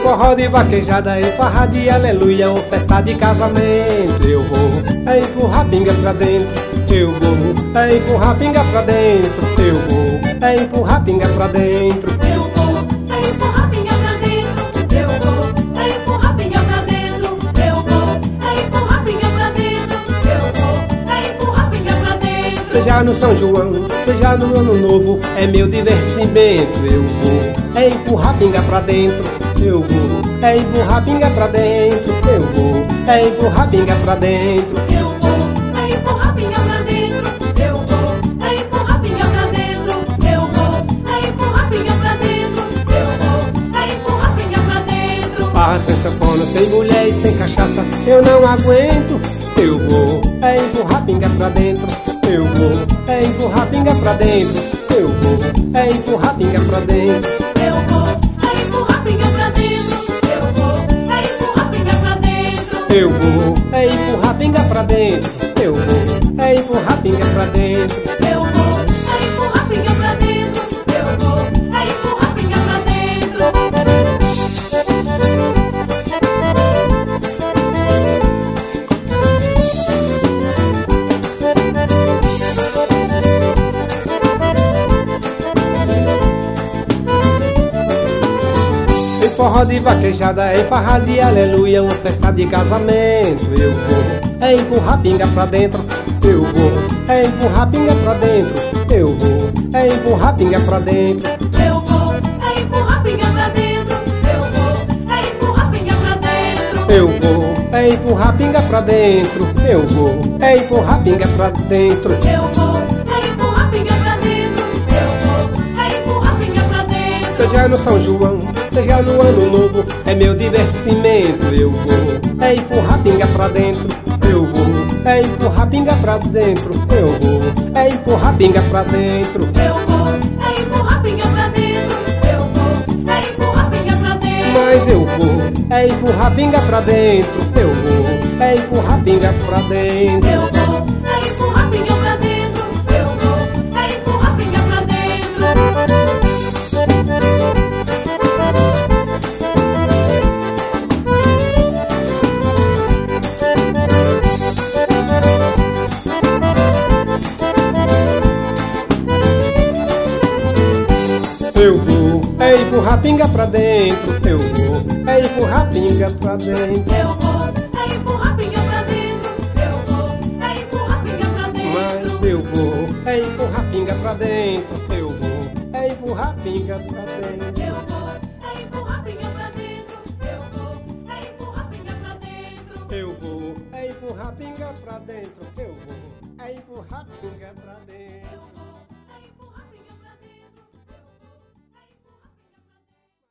forró de vaquejada, em farra de aleluia ou festa de casamento. Eu vou empurrar pinga pra dentro, eu vou empurrar pinga pra dentro, eu vou empurrar pinga pra dentro, eu vou empurrar pinga pra dentro, eu vou empurrar pinga pra dentro, eu vou empurrar pinga pra dentro, eu vou empurrar pinga pra dentro. Seja no São João, seja no Ano Novo, é meu divertimento. Eu vou empurrar pinga pra dentro, eu vou empurrar pinga pra dentro, eu vou empurrar pinga pra dentro, eu vou empurrar pinga pra dentro, eu vou empurrar pinga pra dentro, eu vou empurrar pinga pra dentro, eu vou empurrar pinga pra dentro. Farra sem sanfona, sem mulher e sem cachaça, eu não aguento. Eu vou empurrar pinga pra dentro, eu vou empurrar pinga pra dentro, eu vou empurrar pinga pra dentro, eu vou empurrar pinga pra dentro, eu vou empurrar pinga pra dentro, eu vou empurrar pinga pra dentro, eu vou empurrar pinga pra dentro, eu vou empurrar pinga pra dentro, eu vou empurrar pinga pra dentro. Em forró de vaquejada, em farra de aleluia, uma festa de casamento. Eu vou empurrar pinga pra dentro, eu vou empurrar pinga pra dentro, eu vou empurrar pinga pra dentro, Eu vou empurrar pinga pra dentro, eu vou empurrar pinga pra dentro, eu vou empurrar pinga pra dentro, eu vou empurrar pinga pra dentro. eu vou empurrar pinga pra dentro, eu vou empurrar pinga pra dentro. Seja no São João, seja no Ano Novo, é meu divertimento. Eu vou empurrar pinga pra dentro, eu vou empurrar pinga pra dentro, eu vou empurrar pinga pra dentro, Eu vou empurrar pinga pra dentro, eu vou empurrar pinga pra dentro, mas eu vou empurrar pinga pra dentro, eu vou empurrar pinga pra dentro. eu vou empurrar pinga pra dentro, eu vou empurrar pinga pra dentro. Eu vou empurrar pinga pra dentro, eu vou empurrar pinga pra dentro, Eu vou empurrar pinga pra dentro, eu vou empurrar pinga pra dentro, mas eu vou empurrar pinga pra dentro, eu vou empurrar pinga pra dentro. eu vou empurrar pinga pra dentro, eu vou empurrar pinga pra dentro, Eu vou empurrar pinga pra dentro, eu vou empurrar pinga pra dentro.